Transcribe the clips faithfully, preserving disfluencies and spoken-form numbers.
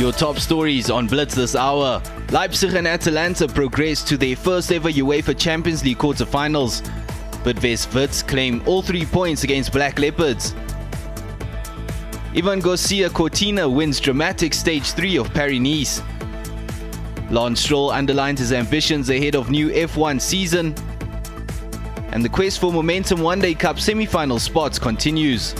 Your top stories on Blitz this hour. Leipzig and Atalanta progressed to their first ever UEFA Champions League quarter-finals. Bidvest Wits claim all three points against Black Leopards. Ivan Garcia Cortina wins dramatic stage three of Paris-Nice. Lance Stroll underlines his ambitions ahead of new F one season. And the quest for Momentum One Day Cup semi-final spots continues.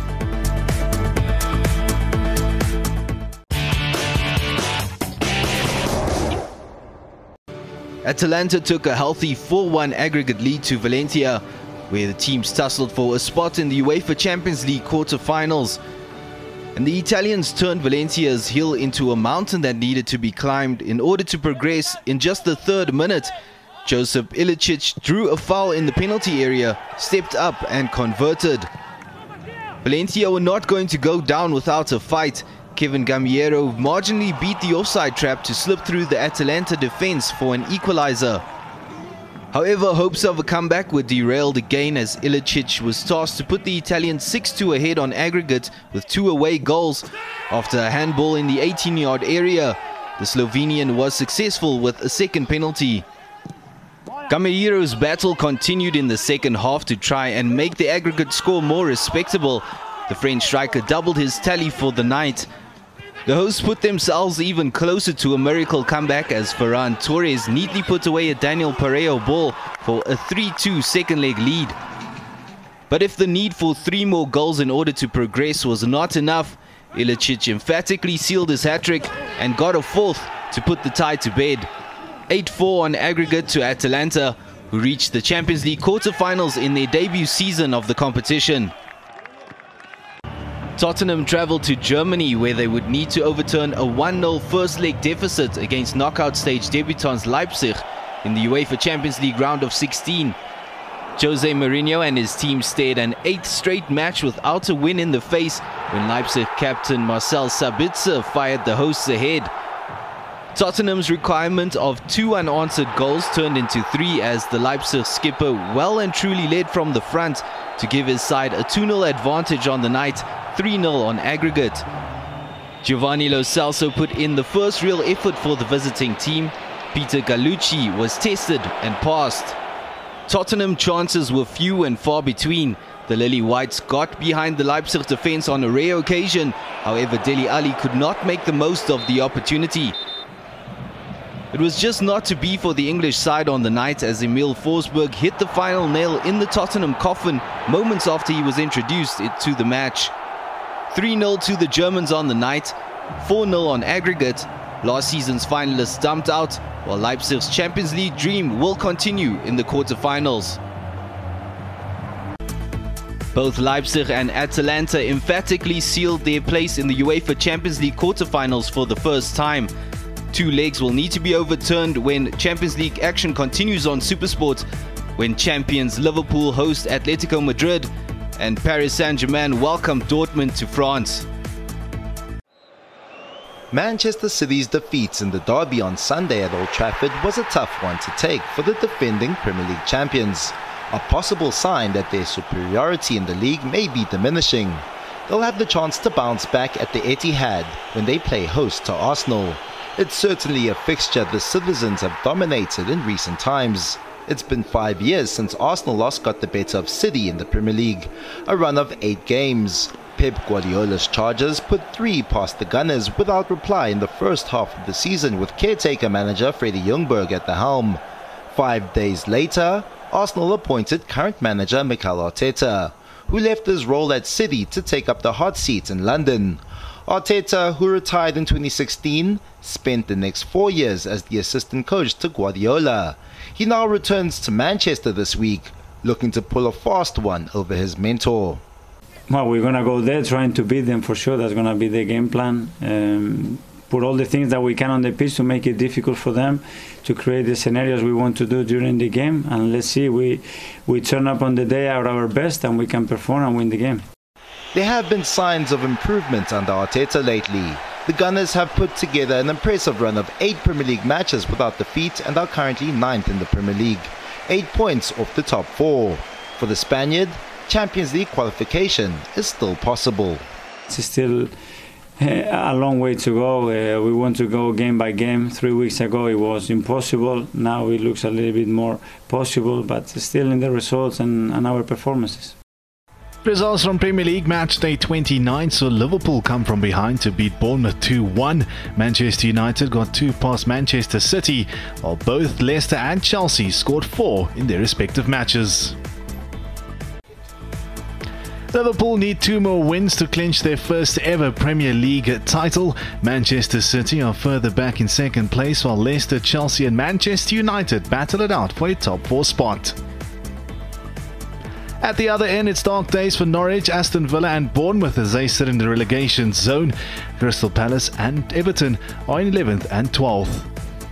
Atalanta took a healthy four one aggregate lead to Valencia, where the teams tussled for a spot in the UEFA Champions League quarter-finals. And the Italians turned Valencia's hill into a mountain that needed to be climbed in order to progress. In just the third minute, Josip Ilicic drew a foul in the penalty area, stepped up and converted. Valencia were not going to go down without a fight. Kevin Gamiero marginally beat the offside trap to slip through the Atalanta defense for an equalizer. However, hopes of a comeback were derailed again as Ilicic was tasked to put the Italians six two ahead on aggregate with two away goals. After a handball in the eighteen yard area, the Slovenian was successful with a second penalty. Gamiero's battle continued in the second half to try and make the aggregate score more respectable. The French striker doubled his tally for the night. The hosts put themselves even closer to a miracle comeback as Ferran Torres neatly put away a Daniel Parejo ball for a three two second leg lead. But if the need for three more goals in order to progress was not enough, Ilicic emphatically sealed his hat-trick and got a fourth to put the tie to bed. eight four on aggregate to Atalanta, who reached the Champions League quarter-finals in their debut season of the competition. Tottenham travelled to Germany, where they would need to overturn a one nil first leg deficit against knockout stage debutants Leipzig in the UEFA Champions League round of sixteen. Jose Mourinho and his team stared an eighth straight match without a win in the face when Leipzig captain Marcel Sabitzer fired the hosts ahead. Tottenham's requirement of two unanswered goals turned into three as the Leipzig skipper well and truly led from the front to give his side a two nil advantage on the night, three nil on aggregate. Giovanni Lo Celso put in the first real effort for the visiting team. Peter Gallucci was tested and passed. Tottenham chances were few and far between. The Lily Whites got behind the Leipzig defence on a rare occasion. However, Dele Alli could not make the most of the opportunity. It was just not to be for the English side on the night as Emil Forsberg hit the final nail in the Tottenham coffin moments after he was introduced to the match. three nil to the Germans on the night, four nil on aggregate. Last season's finalists dumped out, while Leipzig's Champions League dream will continue in the quarter-finals. Both Leipzig and Atalanta emphatically sealed their place in the UEFA Champions League quarter-finals for the first time. Two legs will need to be overturned when Champions League action continues on SuperSport, when champions Liverpool host Atletico Madrid and Paris Saint-Germain welcome Dortmund to France. Manchester City's defeats in the derby on Sunday at Old Trafford was a tough one to take for the defending Premier League champions, a possible sign that their superiority in the league may be diminishing. They'll have the chance to bounce back at the Etihad when they play host to Arsenal. It's certainly a fixture the citizens have dominated in recent times. It's been five years since Arsenal last got the better of City in the Premier League, a run of eight games. Pep Guardiola's Chargers put three past the Gunners without reply in the first half of the season with caretaker manager Freddie Ljungberg at the helm. Five days later, Arsenal appointed current manager Mikel Arteta, who left his role at City to take up the hot seat in London. Arteta, who retired in twenty sixteen, spent the next four years as the assistant coach to Guardiola. He now returns to Manchester this week, looking to pull a fast one over his mentor. Well, we're going to go there trying to beat them for sure. That's going to be the game plan. Um, put all the things that we can on the pitch to make it difficult for them, to create the scenarios we want to do during the game. And let's see, we, we turn up on the day at our best and we can perform and win the game. There have been signs of improvement under Arteta lately. The Gunners have put together an impressive run of eight Premier League matches without defeat and are currently ninth in the Premier League, eight points off the top four. For the Spaniard, Champions League qualification is still possible. It's still A long way to go. Uh, we want to go game by game. Three weeks ago it was impossible. Now it looks a little bit more possible, but still in the results and, and our performances. Results from Premier League match day twenty-nine saw Liverpool come from behind to beat Bournemouth two one. Manchester United got two past Manchester City, while both Leicester and Chelsea scored four in their respective matches. Liverpool need two more wins to clinch their first ever Premier League title. Manchester City are further back in second place, while Leicester, Chelsea and Manchester United battle it out for a top four spot. At the other end, it's dark days for Norwich, Aston Villa and Bournemouth as they sit in the relegation zone. Crystal Palace and Everton are in eleventh and twelfth.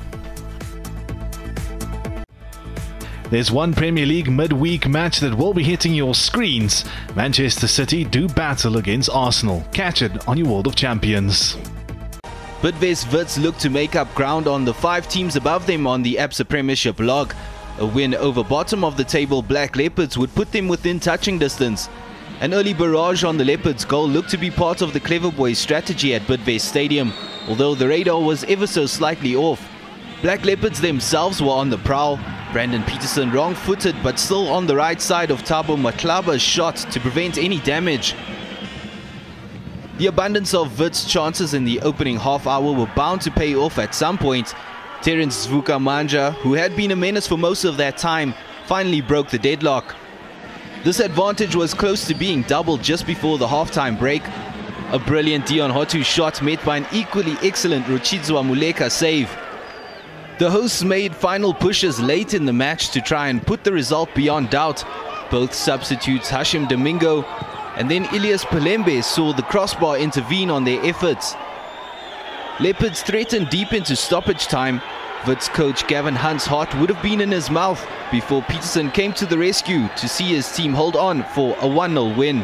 There's one Premier League midweek match that will be hitting your screens. Manchester City do battle against Arsenal. Catch it on your World of Champions. Bidvest Wits look to make up ground on the five teams above them on the Absa Premiership log. A win over bottom of the table Black Leopards would put them within touching distance. An early barrage on the Leopards' goal looked to be part of the Clever Boys strategy at Bidvest Stadium, although the radar was ever so slightly off. Black Leopards themselves were on the prowl. Brandon Peterson wrong-footed but still on the right side of Thabo Maklaba's shot to prevent any damage. The abundance of Wits' chances in the opening half hour were bound to pay off at some point. Terence Vukamanja, who had been a menace for most of that time, finally broke the deadlock. This advantage was close to being doubled just before the halftime break. A brilliant Dion Hotu shot met by an equally excellent Ruchizwa Muleka save. The hosts made final pushes late in the match to try and put the result beyond doubt. Both substitutes Hashim Domingo and then Ilias Palembe saw the crossbar intervene on their efforts. Leopards threatened deep into stoppage time. Wits coach Gavin Hunt's heart would have been in his mouth before Peterson came to the rescue to see his team hold on for a one nil win.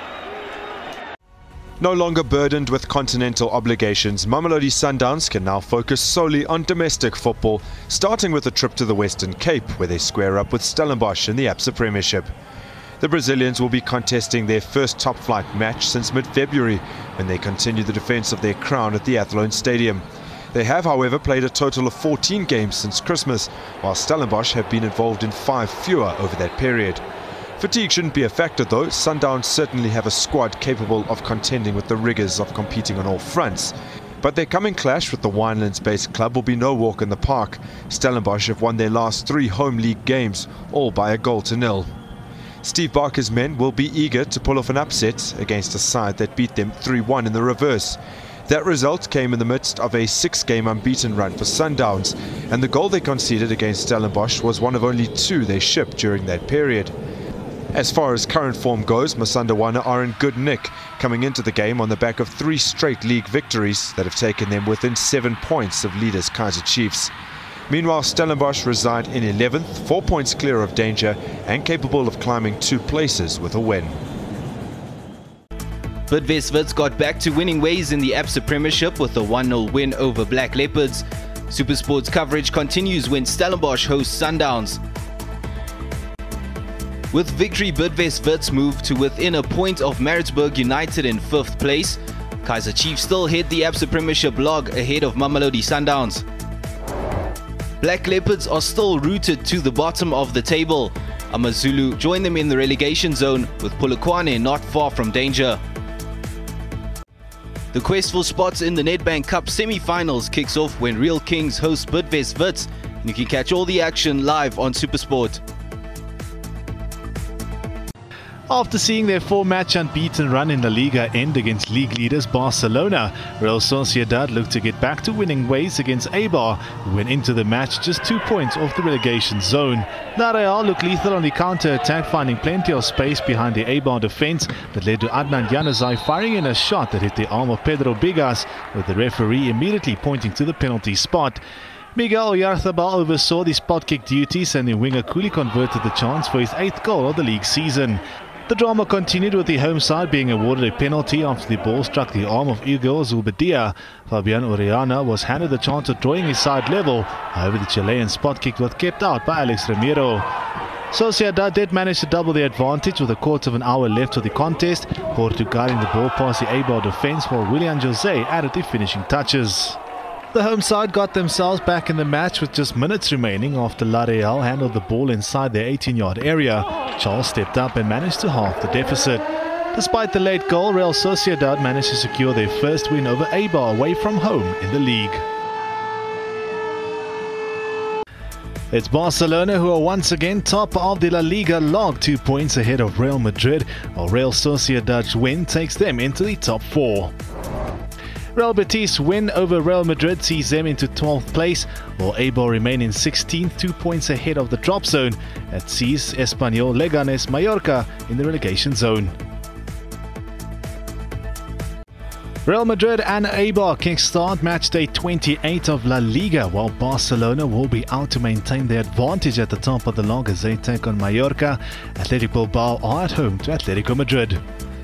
No longer burdened with continental obligations, Mamelodi Sundowns can now focus solely on domestic football, starting with a trip to the Western Cape, where they square up with Stellenbosch in the Absa Premiership. The Brazilians will be contesting their first top-flight match since mid-February, when they continue the defence of their crown at the Athlone Stadium. They have, however, played a total of fourteen games since Christmas, while Stellenbosch have been involved in five fewer over that period. Fatigue shouldn't be a factor though. Sundowns certainly have a squad capable of contending with the rigours of competing on all fronts. But their coming clash with the Winelands-based club will be no walk in the park. Stellenbosch have won their last three home league games, all by a goal to nil. Steve Barker's men will be eager to pull off an upset against a side that beat them three one in the reverse. That result came in the midst of a six-game unbeaten run for Sundowns, and the goal they conceded against Stellenbosch was one of only two they shipped during that period. As far as current form goes, Masandawana are in good nick, coming into the game on the back of three straight league victories that have taken them within seven points of leaders Kaizer Chiefs. Meanwhile, Stellenbosch reside in eleventh, four points clear of danger and capable of climbing two places with a win. Bidvest Wits got back to winning ways in the Absa Premiership with a one nil win over Black Leopards. Supersports coverage continues when Stellenbosch hosts Sundowns. With victory, Bidvest Wits move to within a point of Maritzburg United in fifth place. Kaizer Chiefs still head the Absa Premiership log ahead of Mamelodi Sundowns. Black Leopards are still rooted to the bottom of the table. AmaZulu join them in the relegation zone, with Polokwane not far from danger. The quest for spots in the Nedbank Cup semi-finals kicks off when Real Kings host Bidvest Wits. You can catch all the action live on SuperSport. After seeing their four-match unbeaten run in La Liga end against league leaders Barcelona, Real Sociedad looked to get back to winning ways against Eibar, who went into the match just two points off the relegation zone. La Real looked lethal on the counter-attack, finding plenty of space behind the Eibar defence that led to Adnan Januzaj firing in a shot that hit the arm of Pedro Bigas, with the referee immediately pointing to the penalty spot. Miguel Oyarzabal oversaw the spot kick duties, and the winger coolly converted the chance for his eighth goal of the league season. The drama continued with the home side being awarded a penalty after the ball struck the arm of Igor Zulbadia. Fabian Orellana was handed the chance of drawing his side level. However, the Chilean spot kick was kept out by Alex Ramiro. Sociedad did manage to double their advantage with a quarter of an hour left of the contest. Porto guiding the ball past the Eibar defence while Willian Jose added the finishing touches. The home side got themselves back in the match with just minutes remaining after La Real handled the ball inside their eighteen-yard area. Charles stepped up and managed to halve the deficit. Despite the late goal, Real Sociedad managed to secure their first win over Eibar away from home in the league. It's Barcelona who are once again top of the La Liga log, two points ahead of Real Madrid, while Real Sociedad's win takes them into the top four. Real Betis' win over Real Madrid sees them into twelfth place, while Eibar remain in sixteenth, two points ahead of the drop zone. That sees Espanyol, Leganes, Mallorca in the relegation zone. Real Madrid and Eibar kickstart match day twenty-eight of La Liga, while Barcelona will be out to maintain their advantage at the top of the log as they take on Mallorca. Athletic Bilbao are at home to Atletico Madrid.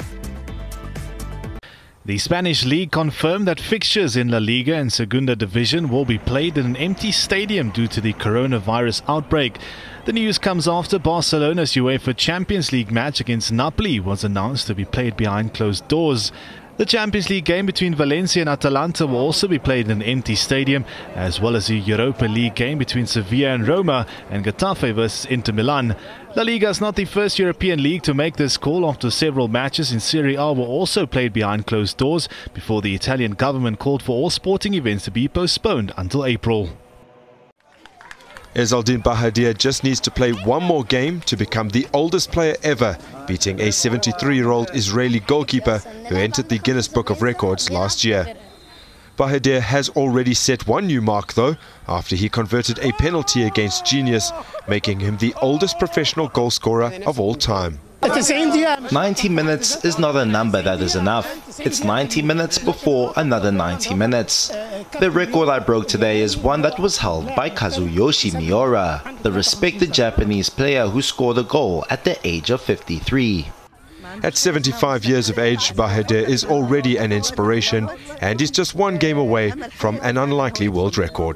The Spanish league confirmed that fixtures in La Liga and Segunda Division will be played in an empty stadium due to the coronavirus outbreak. The news comes after Barcelona's UEFA Champions League match against Napoli was announced to be played behind closed doors. The Champions League game between Valencia and Atalanta will also be played in an empty stadium, as well as the Europa League game between Sevilla and Roma and Getafe versus Inter Milan. La Liga is not the first European league to make this call after several matches in Serie A were also played behind closed doors before the Italian government called for all sporting events to be postponed until April. Ezzaldine Bahadir just needs to play one more game to become the oldest player ever, beating a seventy-three-year-old Israeli goalkeeper who entered the Guinness Book of Records last year. Bahadir has already set one new mark though, after he converted a penalty against Genius, making him the oldest professional goal scorer of all time. ninety minutes is not a number that is enough. It's ninety minutes before another ninety minutes. The record I broke today is one that was held by Kazuyoshi Miura, the respected Japanese player who scored a goal at the age of fifty-three. At seventy-five years of age, Bahadir is already an inspiration and is just one game away from an unlikely world record.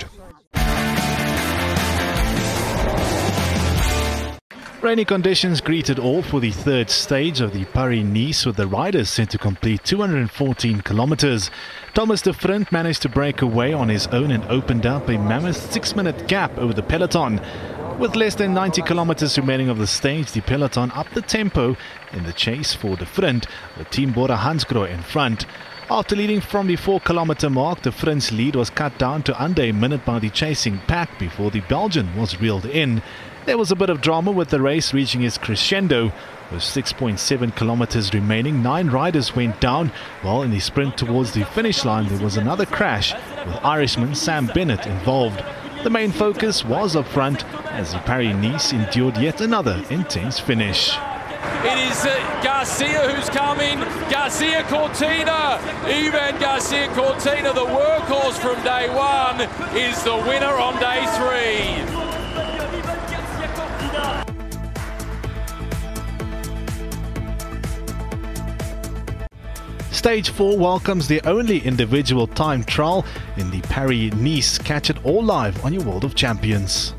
Rainy conditions greeted all for the third stage of the Paris-Nice, with the riders set to complete two hundred fourteen kilometers. Thomas de Vrint managed to break away on his own and opened up a mammoth six-minute gap over the peloton. With less than ninety kilometers remaining of the stage, the peloton upped the tempo in the chase for de Vrint, with Team Bora Hansgrohe in front. After leading from the four kilometer mark, de Vrint's lead was cut down to under a minute by the chasing pack before the Belgian was reeled in. There was a bit of drama with the race reaching its crescendo. With six point seven kilometers remaining, nine riders went down, while in the sprint towards the finish line there was another crash, with Irishman Sam Bennett involved. The main focus was up front as the Paris-Nice endured yet another intense finish. It is uh, Garcia who's coming, Garcia Cortina, Ivan Garcia Cortina, the workhorse from day one, is the winner on day three. Stage four welcomes the only individual time trial in the Paris-Nice. Catch it all live on your World of Champions.